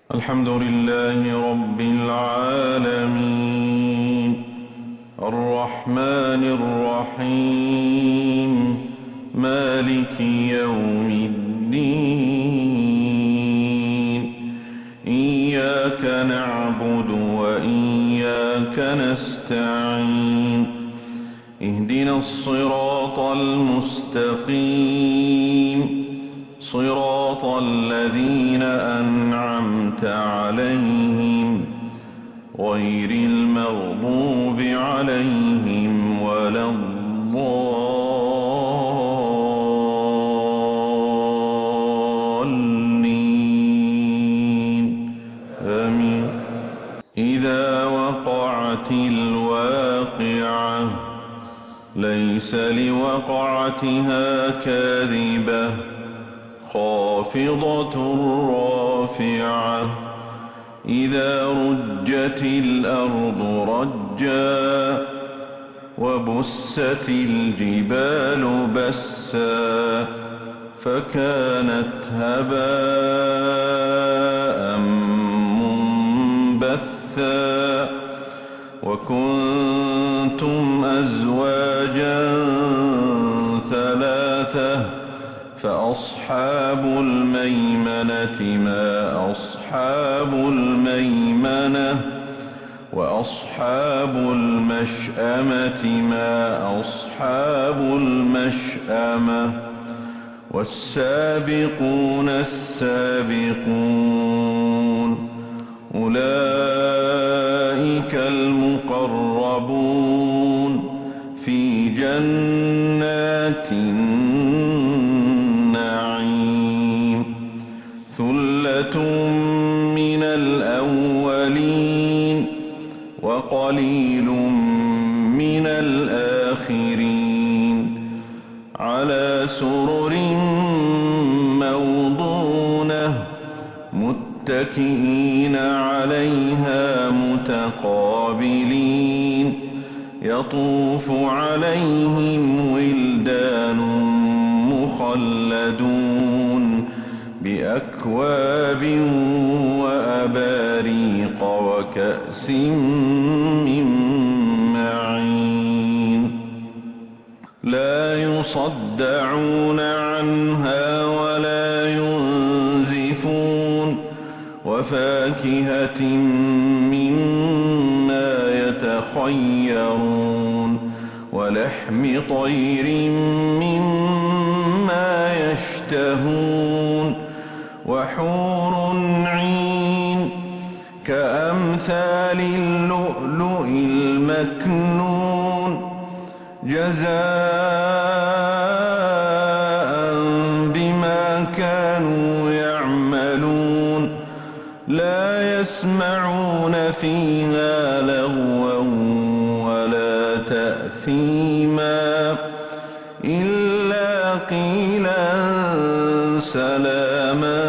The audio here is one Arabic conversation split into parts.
الحمد لله رب العالمين الرحمن الرحيم مالك يوم الدين إياك نعبد وإياك نستعين اهدنا الصراط المستقيم صراط الذين أنعمت عليهم غير المغضوب عليهم ولا الضالين آمين. إذا وقعت الواقعة ليس لوقعتها كاذبة خافضة رافعة إذا رجت الأرض رجا وبست الجبال بسا فكانت هباء منبثا وكنتم أزواجا ثلاثة فأصحاب الميمنة ما أصحاب الميمنة وأصحاب المشأمة ما أصحاب المشأمة والسابقون السابقون أولئك المقربون في جنات ثلة من الأولين وقليل من الآخرين على سرر موضونة متكئين عليها متقابلين يطوف عليهم ولدان مخلدون بأكواب وأباريق وكأس من معين لا يصدعون عنها ولا ينزفون وفاكهة مما يتخيرون ولحم طير مما يشتهون وحور عين كأمثال اللؤلؤ المكنون جزاء بما كانوا يعملون لا يسمعون فيها لغوا ولا تأثيما إلا قيلا سلاما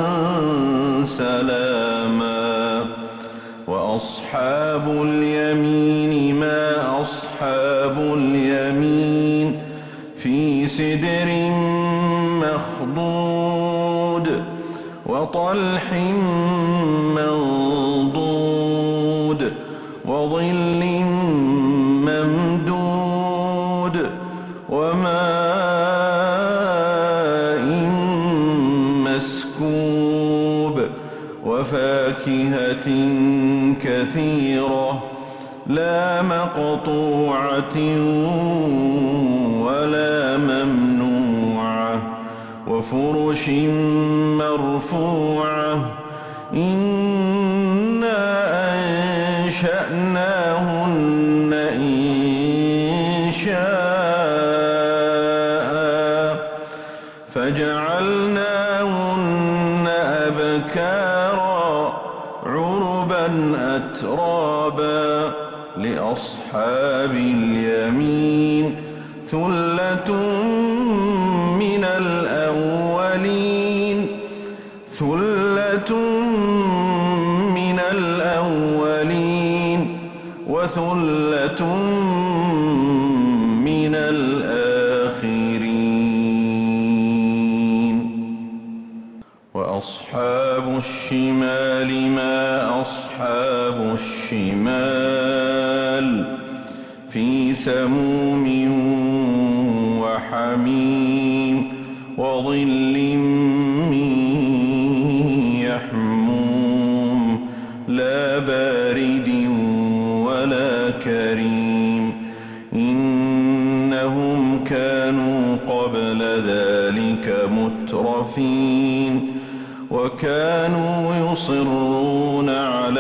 سلاما وأصحاب اليمين ما أصحاب اليمين في سدر مخضود وطلح منضود وظل ممدود وماء مسكوب وفاكهة كثيرة لا مقطوعة ولا ممنوعة وفرش مرفوعة إنا أنشأناهن إنشاء فجعلناهن أبكارا عربا أترابا لأصحاب اليمين ثلة من الأولين ثلة من الأولين وثلة من الآخرين وأصحاب الشمال الشمال ما أصحاب الشمال في سموم وحميم وظل من يحموم لا بارد ولا كريم إنهم كانوا قبل ذلك مترفين وكانوا يصرون على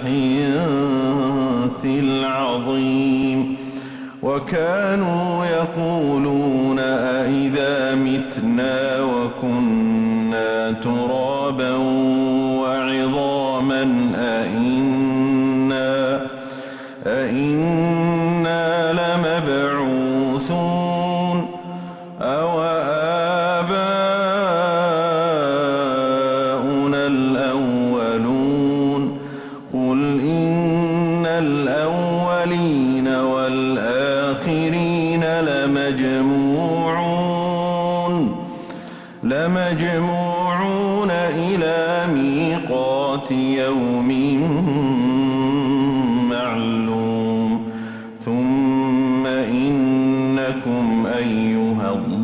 الحنث العظيم وكانوا يقولون أئذا متنا وكنا ترابا وعظاما أئنا لمبعوثون أو آباؤنا الأولون قل إن الأولين والآخرين لمجموعون إلى ميقات يوم معلوم ثم إنكم أيها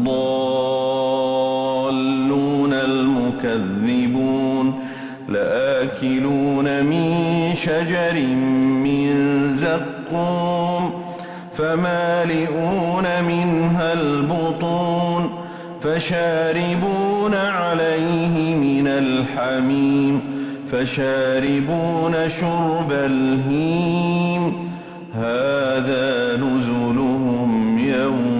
الضالون المكذبون لآكلون من شجر من زقوم فمالئون منها البطون فشاربون عليه من الحميم فشاربون شرب الهيم هذا نزلهم يوم